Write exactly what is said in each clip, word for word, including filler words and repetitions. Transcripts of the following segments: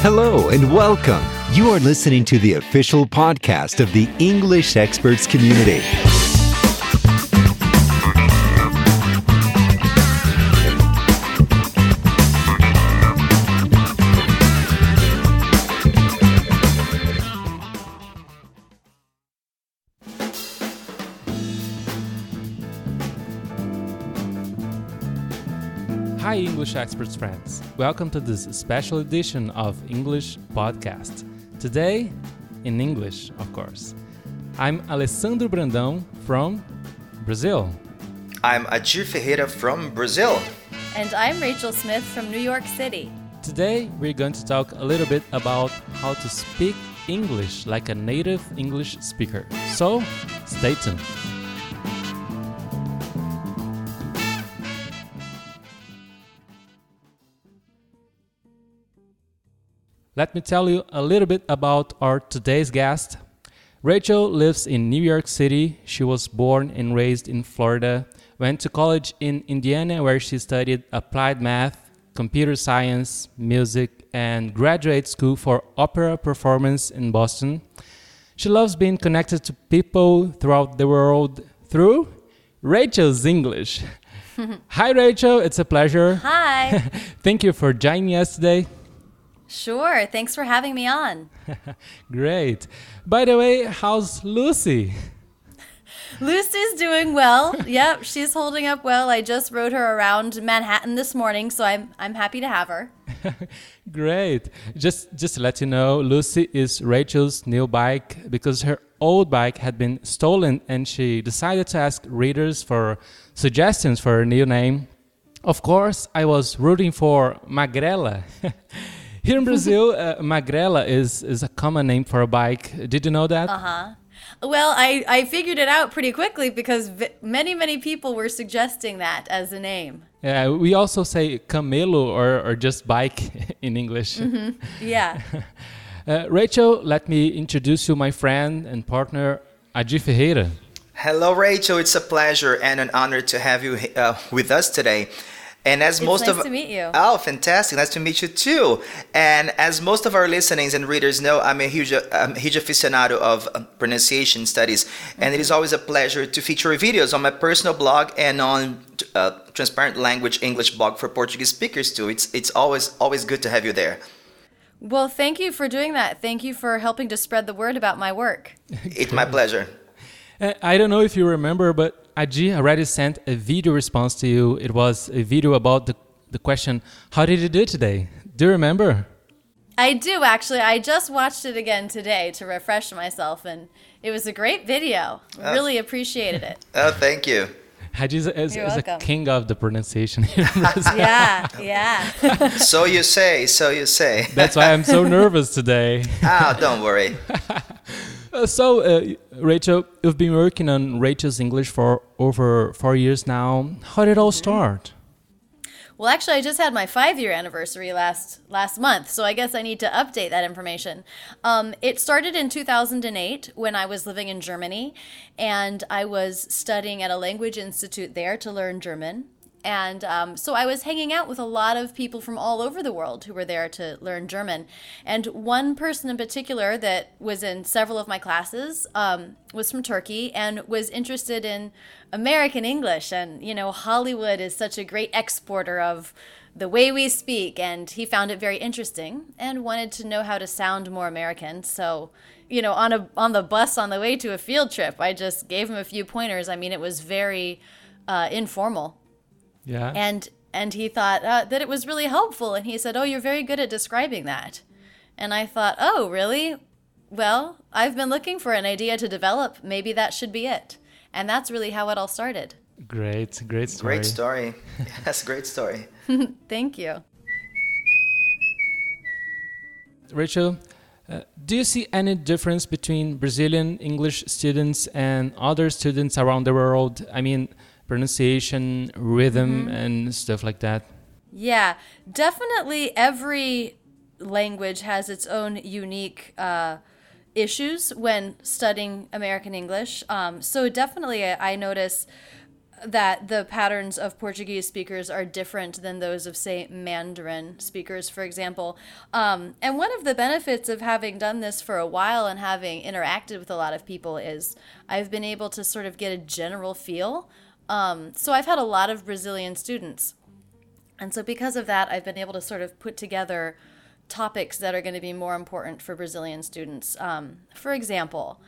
Hello and welcome. You are listening to the official podcast of the English Experts Community. Hi English Experts friends, welcome to this special edition of English Podcast. Today, in English, of course. I'm Alessandro Brandão from Brazil. I'm Adir Ferreira from Brazil. And I'm Rachel Smith from New York City. Today, we're going to talk a little bit about how to speak English like a native English speaker. So, stay tuned. Let me tell you a little bit about our today's guest. Rachel lives in New York City. She was born and raised in Florida, went to college in Indiana where she studied applied math, computer science, music, and graduate school for opera performance in Boston. She loves being connected to people throughout the world through Rachel's English. Hi Rachel, it's a pleasure. Hi. Thank you for joining us today. Sure, thanks for having me on. Great. By the way, how's Lucy? Lucy's doing well. Yep, she's holding up well. I just rode her around Manhattan this morning, so I'm I'm happy to have her. Great. Just just to let you know, Lucy is Rachel's new bike because her old bike had been stolen and she decided to ask readers for suggestions for her new name. Of course, I was rooting for Magrela. Here in Brazil, uh, Magrela is, is a common name for a bike. Did you know that? Uh-huh. Well, I, I figured it out pretty quickly because v- many, many people were suggesting that as a name. Yeah, we also say camelo or, or just bike in English. Mm-hmm. Yeah. uh, Rachel, let me introduce you my friend and partner, Adir Ferreira. Hello, Rachel. It's a pleasure and an honor to have you uh, with us today. And as It's most nice of to meet you. Oh, fantastic! Nice to meet you too. And as most of our listeners and readers know, I'm a huge, um, huge aficionado of uh, pronunciation studies, mm-hmm. and it is always a pleasure to feature videos on my personal blog and on uh, Transparent Language English blog for Portuguese speakers too. It's it's always always good to have you there. Well, thank you for doing that. Thank you for helping to spread the word about my work. It's my pleasure. Uh, I don't know if you remember, but Adir already sent a video response to you. It was a video about the, the question, how did you do today? Do you remember? I do, actually. I just watched it again today to refresh myself, and it was a great video. Oh. Really appreciated it. Oh, thank you. Adir is, is, You're is a welcome. king of the pronunciation here in Brazil. Yeah, yeah. So you say, so you say. That's why I'm so nervous today. Ah, don't worry. Uh, so, uh, Rachel, you've been working on Rachel's English for over four years now. How did it all start? Well, actually, I just had my five-year anniversary last last month, so I guess I need to update that information. Um, it started in two thousand eight when I was living in Germany, and I was studying at a language institute there to learn German. And um, so I was hanging out with a lot of people from all over the world who were there to learn German. And one person in particular that was in several of my classes um, was from Turkey and was interested in American English. And, you know, Hollywood is such a great exporter of the way we speak. And he found it very interesting and wanted to know how to sound more American. So, you know, on a on the bus on the way to a field trip, I just gave him a few pointers. I mean, it was very uh, informal. Yeah. And and he thought uh, that it was really helpful. And he said, oh, you're very good at describing that. And I thought, oh, really? Well, I've been looking for an idea to develop. Maybe that should be it. And that's really how it all started. Great, great story. Great story. Yes, great story. Thank you. Rachel, uh, do you see any difference between Brazilian English students and other students around the world? I mean, pronunciation, rhythm, mm-hmm. and stuff like that? Yeah, definitely every language has its own unique uh, issues when studying American English. Um, so definitely I, I notice that the patterns of Portuguese speakers are different than those of, say, Mandarin speakers, for example. Um, and one of the benefits of having done this for a while and having interacted with a lot of people is I've been able to sort of get a general feel. Um, so I've had a lot of Brazilian students. And so because of that, I've been able to sort of put together topics that are going to be more important for Brazilian students. Um, for example,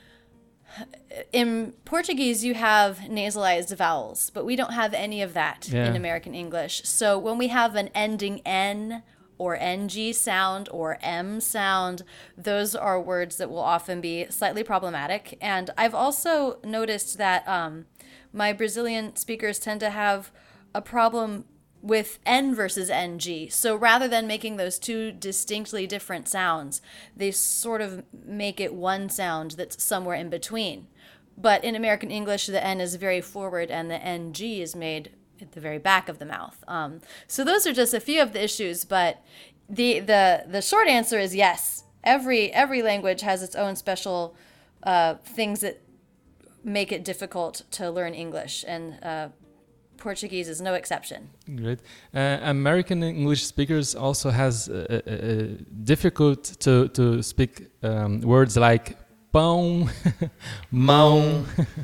in Portuguese, you have nasalized vowels, but we don't have any of that Yeah. in American English. So when we have an ending N or N G sound or M sound, those are words that will often be slightly problematic. And I've also noticed that um, my Brazilian speakers tend to have a problem with N versus N G. So rather than making those two distinctly different sounds, they sort of make it one sound that's somewhere in between. But in American English, the N is very forward and the N G is made at the very back of the mouth. Um, so those are just a few of the issues, but the the the short answer is yes. Every every language has its own special uh, things that make it difficult to learn English, and uh, Portuguese is no exception. Great. Uh, American English speakers also has uh, uh, uh, difficult to to speak um, words like pão, mão.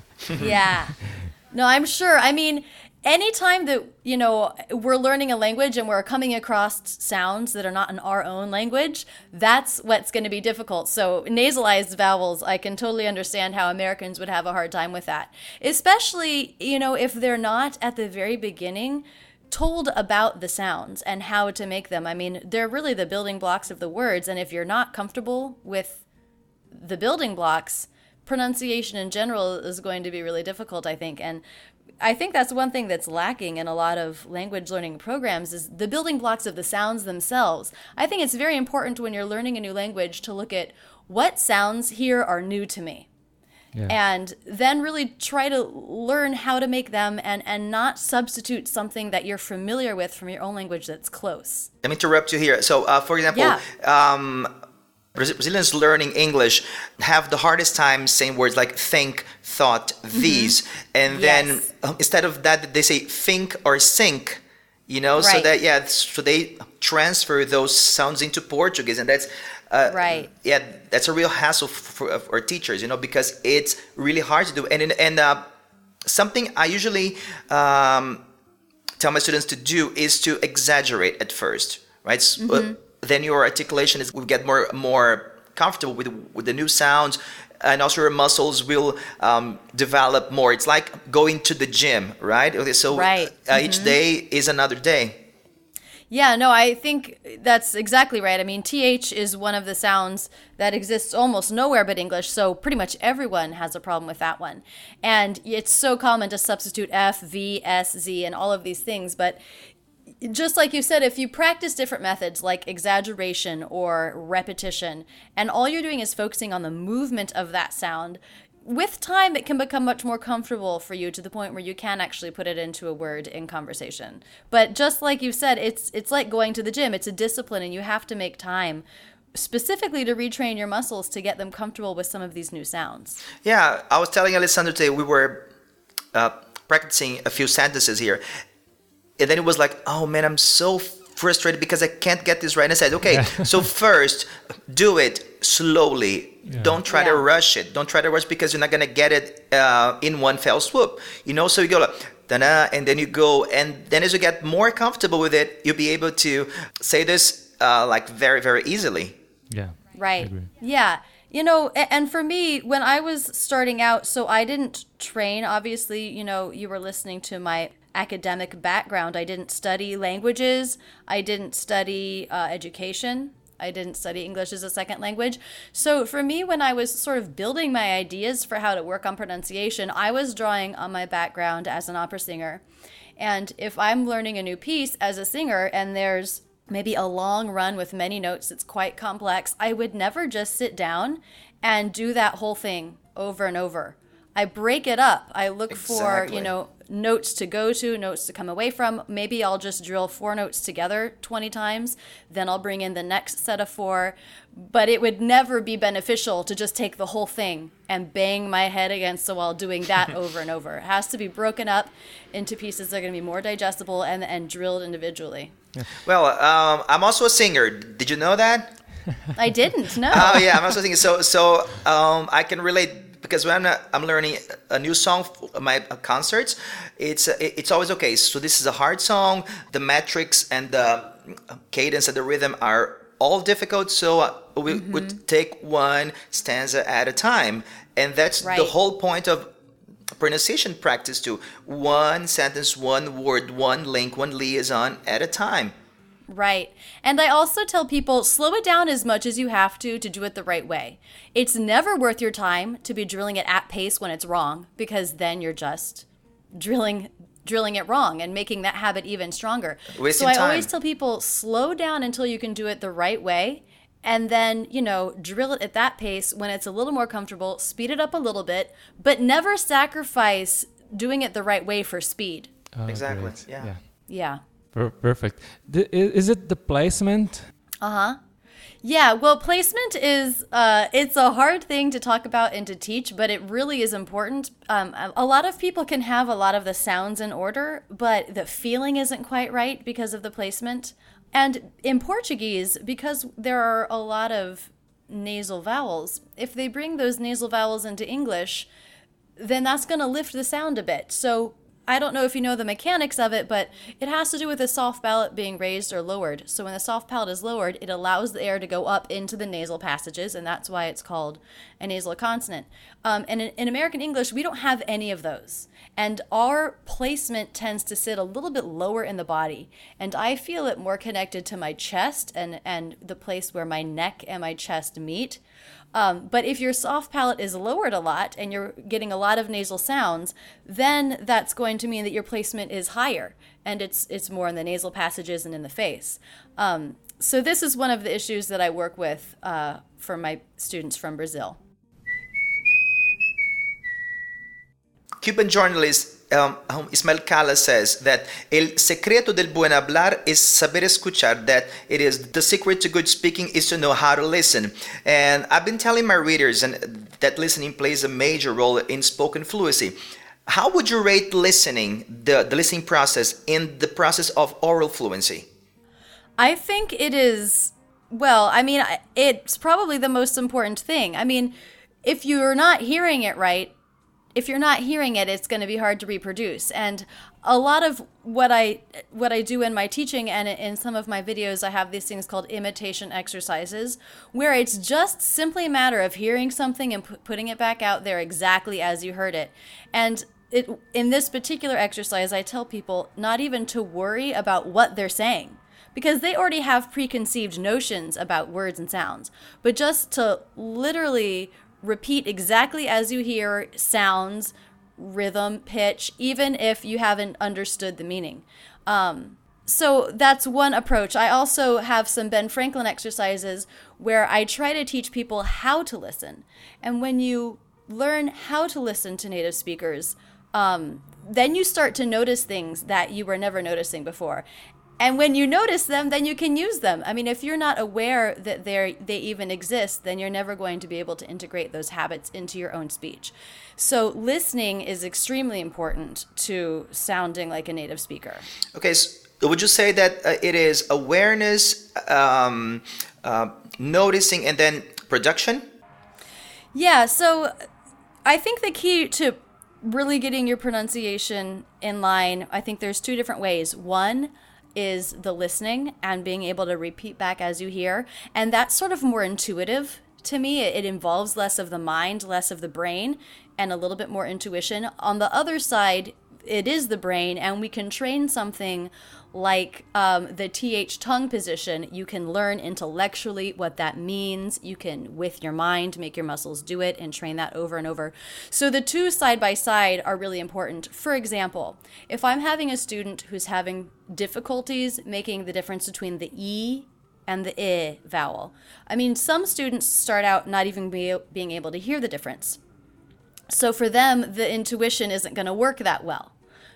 Yeah. No, I'm sure. I mean, anytime that, you know, we're learning a language and we're coming across sounds that are not in our own language, that's what's going to be difficult. So nasalized vowels, I can totally understand how Americans would have a hard time with that. Especially, you know, if they're not at the very beginning told about the sounds and how to make them. I mean, they're really the building blocks of the words. And if you're not comfortable with the building blocks, pronunciation in general is going to be really difficult, I think. And I think that's one thing that's lacking in a lot of language learning programs is the building blocks of the sounds themselves. I think it's very important when you're learning a new language to look at what sounds here are new to me. Yeah. And then really try to learn how to make them and, and not substitute something that you're familiar with from your own language that's close. Let me interrupt you here. So, uh, for example, yeah. um, Brazilians learning English have the hardest time saying words like think, thought, these. Mm-hmm. And then yes. um, instead of that, they say think or sink, you know, right. so that, yeah, so they transfer those sounds into Portuguese. And that's, uh, right. yeah, that's a real hassle for, for teachers, you know, because it's really hard to do. And, and uh, something I usually um, tell my students to do is to exaggerate at first, right? Mm-hmm. Then your articulation is will get more more comfortable with with the new sounds, and also your muscles will um, develop more. It's like going to the gym, right? So right. Uh, mm-hmm. each day is another day. Yeah, no, I think that's exactly right. I mean, T H is one of the sounds that exists almost nowhere but English, so pretty much everyone has a problem with that one. And it's so common to substitute F, V, S, Z, and all of these things, but just like you said, if you practice different methods like exaggeration or repetition, and all you're doing is focusing on the movement of that sound, with time it can become much more comfortable for you to the point where you can actually put it into a word in conversation. But just like you said, it's it's like going to the gym. It's a discipline, and you have to make time specifically to retrain your muscles to get them comfortable with some of these new sounds. Yeah, I was telling Alessandro today, we were uh, practicing a few sentences here. And then it was like, oh man, I'm so frustrated because I can't get this right. And I said, okay, so first, do it slowly. Yeah. Don't try yeah. to rush it. Don't try to rush because you're not going to get it uh, in one fell swoop. You know, so you go like, da-da, and then you go. And then as you get more comfortable with it, you'll be able to say this uh, like very, very easily. Yeah. Right. Yeah. You know, and for me, when I was starting out, so I didn't train. Obviously, you know, you were listening to my academic background. I didn't study languages. I didn't study uh, education. I didn't study English as a second language. So for me, when I was sort of building my ideas for how to work on pronunciation, I was drawing on my background as an opera singer. And if I'm learning a new piece as a singer and there's maybe a long run with many notes that's quite complex, I would never just sit down and do that whole thing over and over. I break it up. I look exactly. for, you know, notes to go to, notes to come away from. Maybe I'll just drill four notes together twenty times, then I'll bring in the next set of four. But it would never be beneficial to just take the whole thing and bang my head against the wall doing that over and over. It has to be broken up into pieces that are going to be more digestible and, and drilled individually. Well, um, I'm also a singer. Did you know that? I didn't, no. Oh, yeah, I'm also a singer. So, so um, I can relate, because when I'm, I'm learning a new song for my concerts, it's it's always okay. So this is a hard song. The metrics and the cadence and the rhythm are all difficult. So we mm-hmm. would take one stanza at a time. And that's right. the whole point of pronunciation practice too. One sentence, one word, one link, one liaison at a time. Right. And I also tell people, slow it down as much as you have to to do it the right way. It's never worth your time to be drilling it at pace when it's wrong, because then you're just drilling drilling it wrong and making that habit even stronger. Wasting so I time. always tell people, slow down until you can do it the right way. And then, you know, drill it at that pace when it's a little more comfortable, speed it up a little bit, but never sacrifice doing it the right way for speed. Oh, Exactly, great. yeah. yeah. Yeah. Per- Perfect. The, i- is it the placement? Uh-huh. Yeah, well, placement is, uh, it's a hard thing to talk about and to teach, but it really is important. Um, a a lot of people can have a lot of the sounds in order, but the feeling isn't quite right because of the placement. And in Portuguese, because there are a lot of nasal vowels, if they bring those nasal vowels into English, then that's going to lift the sound a bit. So I don't know if you know the mechanics of it, but it has to do with the soft palate being raised or lowered. So when the soft palate is lowered, it allows the air to go up into the nasal passages, and that's why it's called a nasal consonant. Um, and in, in American English, we don't have any of those. And our placement tends to sit a little bit lower in the body. And I feel it more connected to my chest and, and the place where my neck and my chest meet. Um, but if your soft palate is lowered a lot and you're getting a lot of nasal sounds, then that's going to mean that your placement is higher, and it's it's more in the nasal passages and in the face. Um, so this is one of the issues that I work with uh, for my students from Brazil. Cuban journalist um, um, Ismael Cala says that el secreto del buen hablar is saber escuchar, that it is the secret to good speaking is to know how to listen. And I've been telling my readers and that listening plays a major role in spoken fluency. How would you rate listening, the, the listening process, in the process of oral fluency? I think it is, well, I mean, it's probably the most important thing. I mean, if you're not hearing it right, if you're not hearing it, it's going to be hard to reproduce. And a lot of what I what I do in my teaching and in some of my videos, I have these things called imitation exercises, where it's just simply a matter of hearing something and pu- putting it back out there exactly as you heard it. And it, in this particular exercise, I tell people not even to worry about what they're saying, because they already have preconceived notions about words and sounds, but just to literally repeat exactly as you hear sounds, rhythm, pitch, even if you haven't understood the meaning. Um, so that's one approach. I also have some Ben Franklin exercises where I try to teach people how to listen. And when you learn how to listen to native speakers, um, then you start to notice things that you were never noticing before. And when you notice them, then you can use them. I mean, if you're not aware that they they even exist, then you're never going to be able to integrate those habits into your own speech. So listening is extremely important to sounding like a native speaker. Okay, so would you say that uh, it is awareness, um, uh, noticing, and then production? Yeah, so I think the key to really getting your pronunciation in line, I think there's two different ways. One is the listening and being able to repeat back as you hear. And that's sort of more intuitive to me. It involves less of the mind, less of the brain, and a little bit more intuition. On the other side, it is the brain, and we can train something like um, the T H tongue position. You can learn intellectually what that means. You can, with your mind, make your muscles do it and train that over and over. So the two side by side are really important. For example, if I'm having a student who's having difficulties making the difference between the E and the I vowel, I mean, some students start out not even be, being able to hear the difference. So for them, the intuition isn't going to work that well,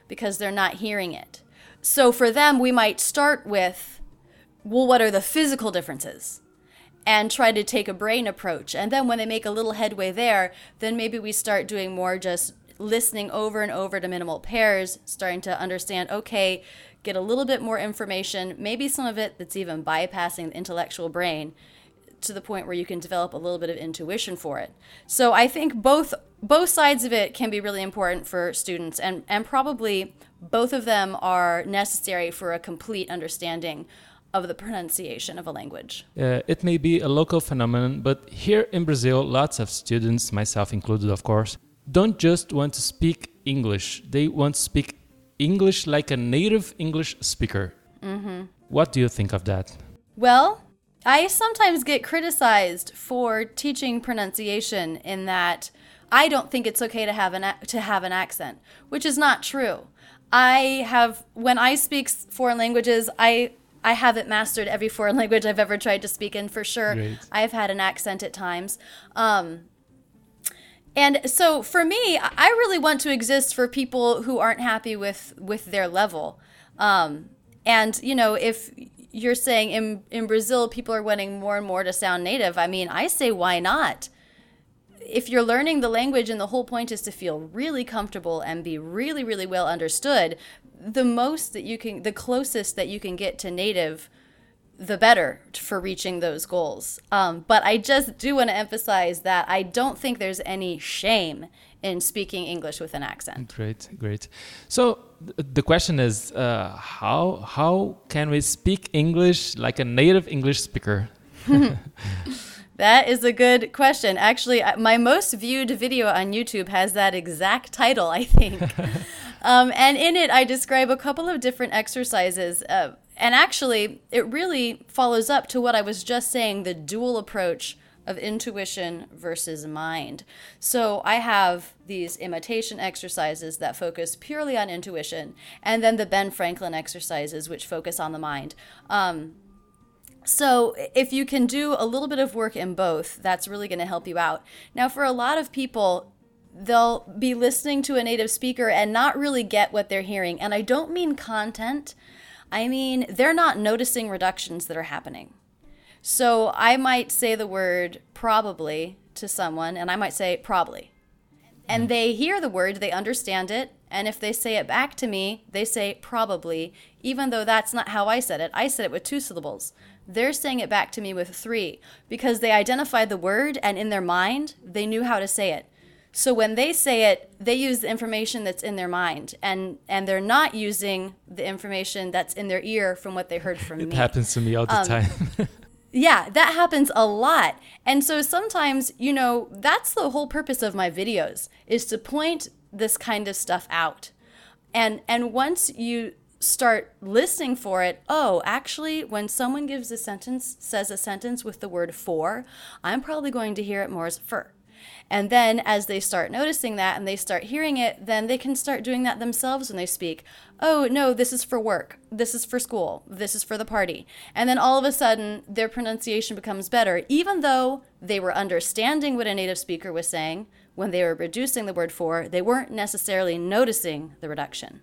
because they're not hearing it. So for them, we might start with, well, what are the physical differences? And try to take a brain approach. And then when they make a little headway there, then maybe we start doing more just listening over and over to minimal pairs, starting to understand, okay, get a little bit more information, maybe some of it that's even bypassing the intellectual brain, to the point where you can develop a little bit of intuition for it. So I think both both sides of it can be really important for students, and, and probably both of them are necessary for a complete understanding of the pronunciation of a language. Uh, it may be a local phenomenon, but here in Brazil, lots of students, myself included, of course, don't just want to speak English. They want to speak English like a native English speaker. Mm-hmm. What do you think of that? Well, I sometimes get criticized for teaching pronunciation in that I don't think it's okay to have an a- to have an accent, which is not true. I have, when I speak foreign languages, I I haven't mastered every foreign language I've ever tried to speak in, for sure. Great. I've had an accent at times. Um, and so for me, I really want to exist for people who aren't happy with, with their level. Um, and, you know, if you're saying in, in Brazil, people are wanting more and more to sound native, I mean, I say, why not? If you're learning the language and the whole point is to feel really comfortable and be really, really well understood, the most that you can, the closest that you can get to native, the better for reaching those goals. Um, but I just do want to emphasize that I don't think there's any shame in speaking English with an accent. Great, great. So th- the question is, uh, how how can we speak English like a native English speaker? That is a good question. Actually, my most viewed video on YouTube has that exact title, I think. um, and in it, I describe a couple of different exercises. Uh, and actually, it really follows up to what I was just saying, the dual approach of intuition versus mind. So I have these imitation exercises that focus purely on intuition, and then the Ben Franklin exercises, which focus on the mind. Um, So if you can do a little bit of work in both, that's really going to help you out. Now, for a lot of people, they'll be listening to a native speaker and not really get what they're hearing. And I don't mean content. I mean, they're not noticing reductions that are happening. So I might say the word probably to someone, and I might say probably. And they hear the word, they understand it, and if they say it back to me, they say probably, even though that's not how I said it. I said it with two syllables. They're saying it back to me with three, because they identified the word, and in their mind, they knew how to say it. So when they say it, they use the information that's in their mind, and, and they're not using the information that's in their ear from what they heard from It me. It happens to me all the Um, time. Yeah, that happens a lot. And so sometimes, you know, that's the whole purpose of my videos, is to point this kind of stuff out. And and once you start listening for it, oh, actually, when someone gives a sentence, says a sentence with the word for, I'm probably going to hear it more as fur. And then as they start noticing that and they start hearing it, then they can start doing that themselves when they speak. Oh, no, this is for work. This is for school. This is for the party. And then all of a sudden, their pronunciation becomes better, even though they were understanding what a native speaker was saying. When they were reducing the word for, they weren't necessarily noticing the reduction.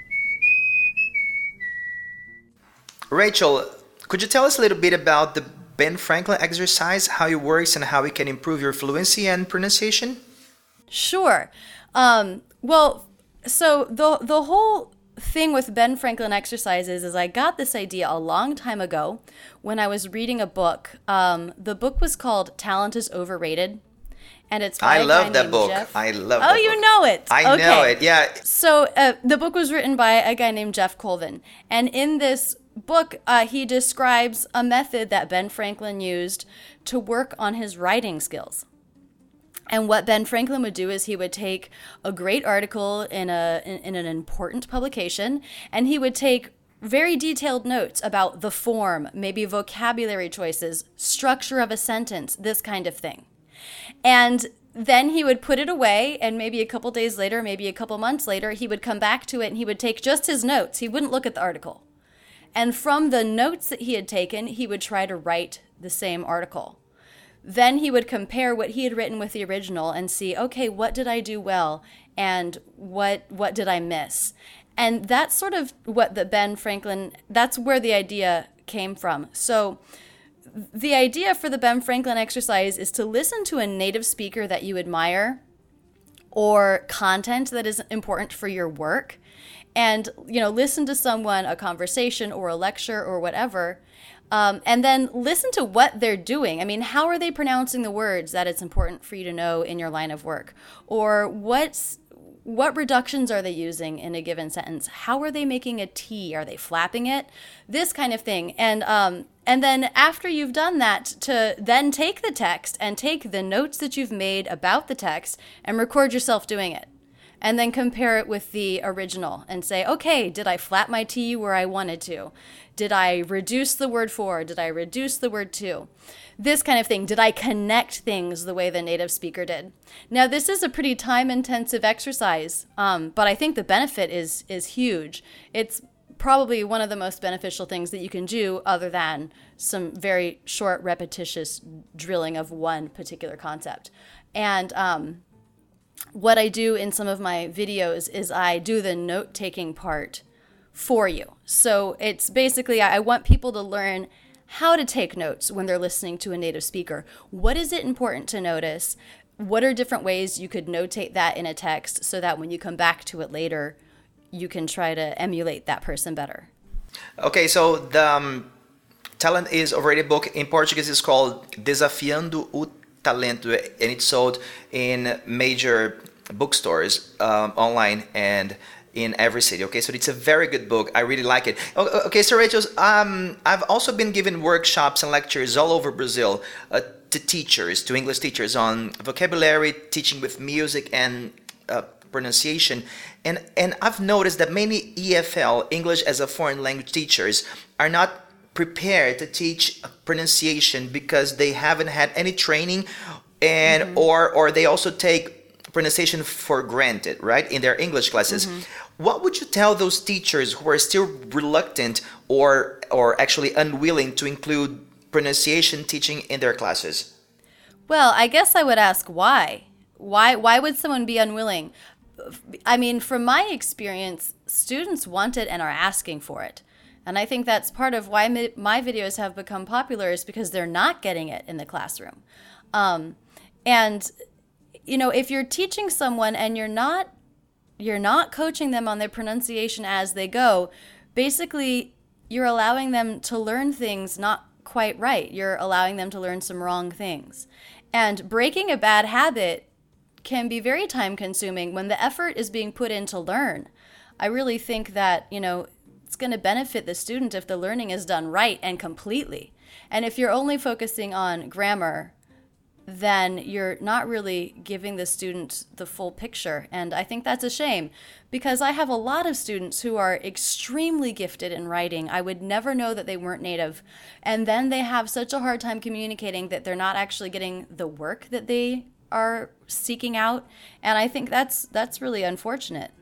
Rachel, could you tell us a little bit about the Ben Franklin exercise, how it works and how it can improve your fluency and pronunciation? Sure. Um, well, so the the whole thing with Ben Franklin exercises is I got this idea a long time ago when I was reading a book. Um, the book was called Talent is Overrated. And it's by I a love guy that named book. Jeff. I love Oh, that you book. know it. I okay. know it, yeah. So uh, the book was written by a guy named Jeff Colvin. And in this book, uh, he describes a method that Ben Franklin used to work on his writing skills. And what Ben Franklin would do is he would take a great article in a in, in an important publication, and he would take very detailed notes about the form, maybe vocabulary choices, structure of a sentence, this kind of thing. And then he would put it away, and maybe a couple days later, maybe a couple months later, he would come back to it and he would take just his notes. He wouldn't look at the article. And from the notes that he had taken, he would try to write the same article. Then he would compare what he had written with the original and see, okay, what did I do well and what what did I miss? And that's sort of what the Ben Franklin, that's where the idea came from. So the idea for the Ben Franklin exercise is to listen to a native speaker that you admire or content that is important for your work, and, you know, listen to someone, a conversation or a lecture or whatever, um, and then listen to what they're doing. I mean, how are they pronouncing the words that it's important for you to know in your line of work? Or what's What reductions are they using in a given sentence? How are they making a T? Are they flapping it? This kind of thing. And um, and then after you've done that, to then take the text and take the notes that you've made about the text and record yourself doing it. And then compare it with the original and say, okay, did I flap my T where I wanted to? Did I reduce the word for? Did I reduce the word to? This kind of thing. Did I connect things the way the native speaker did? Now, this is a pretty time-intensive exercise, um, but I think the benefit is is huge. It's probably one of the most beneficial things that you can do, other than some very short, repetitious drilling of one particular concept. And um, what I do in some of my videos is I do the note-taking part for you. So it's basically, I want people to learn how to take notes when they're listening to a native speaker. What is it important to notice? What are different ways you could notate that in a text so that when you come back to it later, you can try to emulate that person better? Okay, so the um, talent is already a book. In Portuguese, it's called Desafiando o Talento, and it's sold in major bookstores um, online and in every city. Okay, so it's a very good book. I really like it. Okay, so Rachel, um, I've also been giving workshops and lectures all over Brazil uh, to teachers, to English teachers, on vocabulary, teaching with music and uh, pronunciation. And and I've noticed that many E F L, English as a Foreign Language teachers, are not prepared to teach pronunciation because they haven't had any training, and mm-hmm. or or they also take pronunciation for granted, right, in their English classes. Mm-hmm. What would you tell those teachers who are still reluctant or or actually unwilling to include pronunciation teaching in their classes? Well, I guess I would ask why. Why why would someone be unwilling? I mean, from my experience, students want it and are asking for it. And I think that's part of why mi- my videos have become popular, is because they're not getting it in the classroom. Um, and, you know, if you're teaching someone and you're not you're not coaching them on their pronunciation as they go, basically you're allowing them to learn things not quite right. You're allowing them to learn some wrong things. And breaking a bad habit can be very time consuming when the effort is being put in to learn. I really think that, you know, it's going to benefit the student if the learning is done right and completely. And if you're only focusing on grammar, then you're not really giving the student the full picture. And I think that's a shame, because I have a lot of students who are extremely gifted in writing. I would never know that they weren't native. And then they have such a hard time communicating that they're not actually getting the work that they are seeking out. And I think that's that's really unfortunate.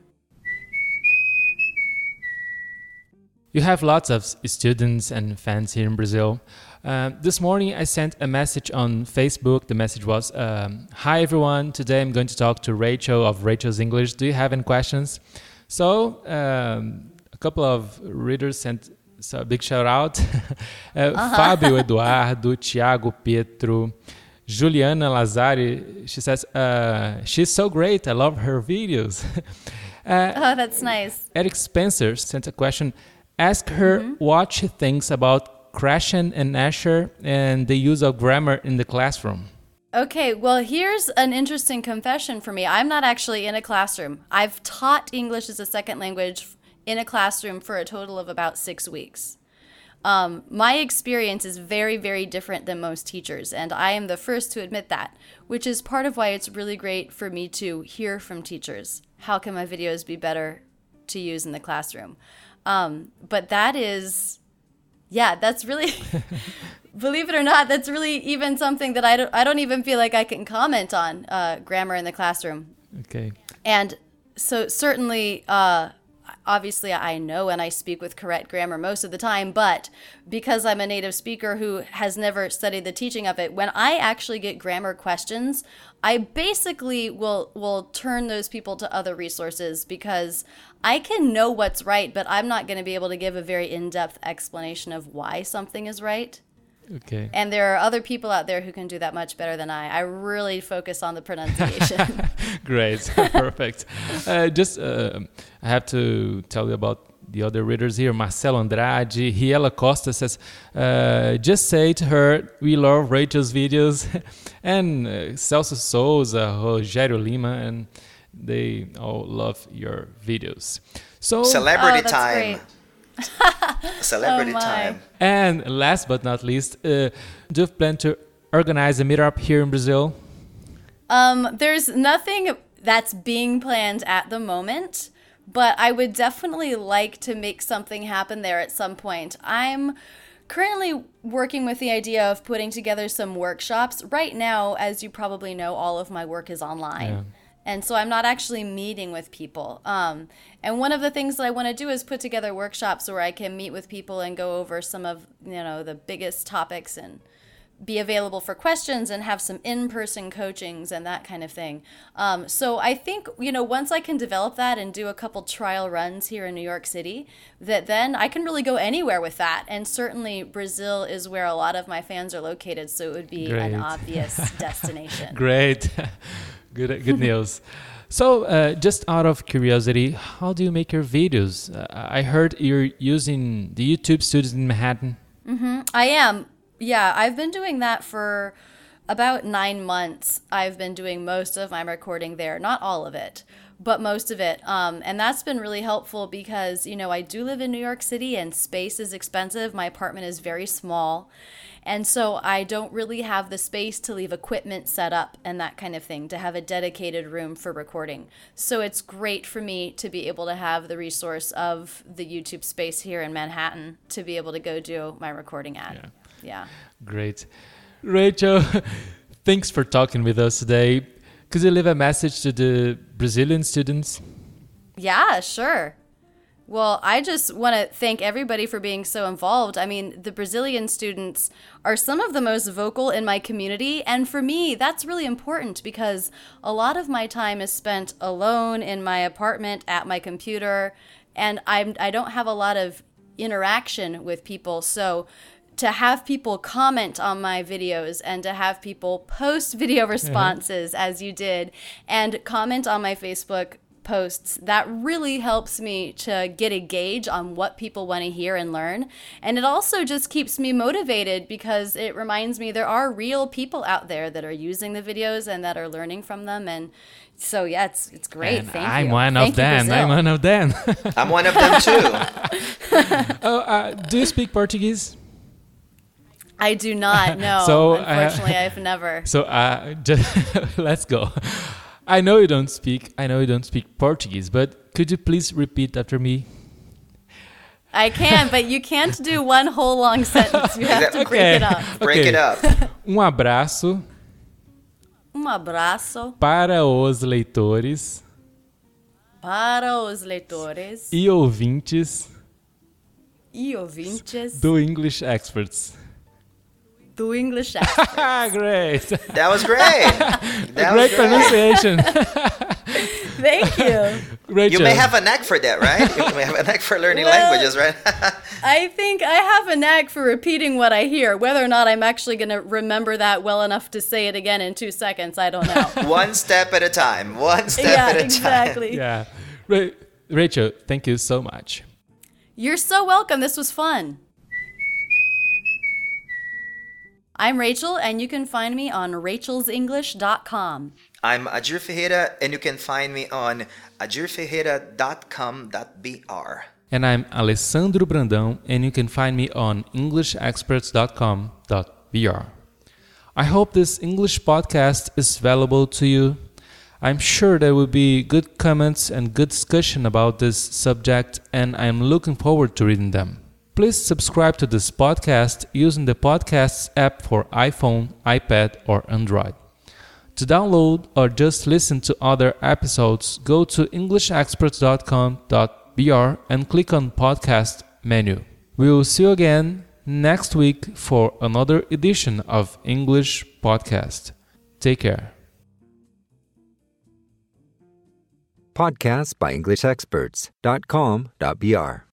You have lots of students and fans here in Brazil. Uh, this morning I sent a message on Facebook. The message was, um, hi everyone, today I'm going to talk to Rachel of Rachel's English. Do you have any questions? So um, a couple of readers sent so a big shout out. uh, uh-huh. Fábio Eduardo, Tiago Pietro, Juliana Lazari, she says, uh, she's so great, I love her videos. uh, oh, that's nice. Eric Spencer sent a question. Ask her mm-hmm. what she thinks about Krashen and Escher and the use of grammar in the classroom. Okay, well, here's an interesting confession for me. I'm not actually in a classroom. I've taught English as a second language in a classroom for a total of about six weeks. Um, my experience is very, very different than most teachers, and I am the first to admit that, which is part of why it's really great for me to hear from teachers. How can my videos be better to use in the classroom? Um, but that is, yeah, that's really, believe it or not, that's really even something that I don't, I don't even feel like I can comment on, uh, grammar in the classroom. Okay. And so certainly, uh, obviously I know and I speak with correct grammar most of the time, but because I'm a native speaker who has never studied the teaching of it, when I actually get grammar questions, I basically will will turn those people to other resources because I can know what's right, but I'm not going to be able to give a very in-depth explanation of why something is right. Okay. And there are other people out there who can do that much better than I. I really focus on the pronunciation. Great. Perfect. Uh, just, uh, I have to tell you about the other readers here. Marcelo Andrade, Riela Costa says, uh, just say to her, we love Rachel's videos. And uh, Celso Souza, Rogério Lima, and they all love your videos. So Celebrity Oh, that's time. great. Celebrity Oh, my. time. And last but not least, uh, do you plan to organize a meetup here in Brazil? Um, there's nothing that's being planned at the moment, but I would definitely like to make something happen there at some point. I'm currently working with the idea of putting together some workshops. Right now, as you probably know, all of my work is online. Yeah. And so I'm not actually meeting with people. Um, and one of the things that I want to do is put together workshops where I can meet with people and go over some of, you know, the biggest topics and be available for questions and have some in-person coachings and that kind of thing. Um, so I think, you know, once I can develop that and do a couple trial runs here in New York City, that then I can really go anywhere with that. And certainly Brazil is where a lot of my fans are located, so it would be Great. an obvious destination. Great. Good, good news. So, uh, just out of curiosity, how do you make your videos? Uh, I heard you're using the YouTube studios in Manhattan. I am. Yeah, I've been doing that for about nine months. I've been doing most of my recording there. Not all of it, but most of it. Um, and that's been really helpful because, you know, I do live in New York City and space is expensive. My apartment is very small. And so I don't really have the space to leave equipment set up and that kind of thing, to have a dedicated room for recording. So it's great for me to be able to have the resource of the YouTube space here in Manhattan to be able to go do my recording at. Yeah. Yeah. Great. Rachel, thanks for talking with us today. Could you leave a message to the Brazilian students? Yeah, sure. Well, I just want to thank everybody for being so involved. I mean, the Brazilian students are some of the most vocal in my community. And for me, that's really important because a lot of my time is spent alone in my apartment at my computer. And I'm, I don't have a lot of interaction with people. So to have people comment on my videos and to have people post video responses mm-hmm. as you did and comment on my Facebook posts, that really helps me to get a gauge on what people want to hear and learn. And it also just keeps me motivated because it reminds me there are real people out there that are using the videos and that are learning from them. And so, yeah, it's it's great. And Thank I'm you. one Thank of you, them. Brazil. I'm one of them. I'm one of them too. oh, uh, do you speak Portuguese? I do not, no. So, Unfortunately, uh, I've never. So uh, just let's go. I know you don't speak. I know you don't speak Portuguese, but could you please repeat after me? I can, but you can't do one whole long sentence. You have to break Okay. it up. Break Okay. it up. Um abraço Um abraço para os leitores para os leitores e ouvintes e ouvintes do English Experts. do English Experts. Great. That was great. That Great was great. pronunciation. Thank you. Rachel. You may have a knack for that, right? You may have a knack for learning Well- languages, right? I think I have a knack for repeating what I hear. Whether or not I'm actually going to remember that well enough to say it again in two seconds, I don't know. One step at a time. One step yeah, at a time. exactly. Yeah. Ra- Rachel, thank you so much. You're so welcome. This was fun. I'm Rachel, and you can find me on rachels english dot com. I'm Adir Ferreira, and you can find me on adir ferreira dot com dot b r. And I'm Alessandro Brandão, and you can find me on english experts dot com dot b r. I hope this English podcast is valuable to you. I'm sure there will be good comments and good discussion about this subject, and I'm looking forward to reading them. Please subscribe to this podcast using the podcasts app for iPhone, iPad, or Android. To download or just listen to other episodes, go to english experts dot com dot b r and click on podcast menu. We will see you again next week for another edition of English Podcast. Take care. Podcast by English Experts dot com dot b r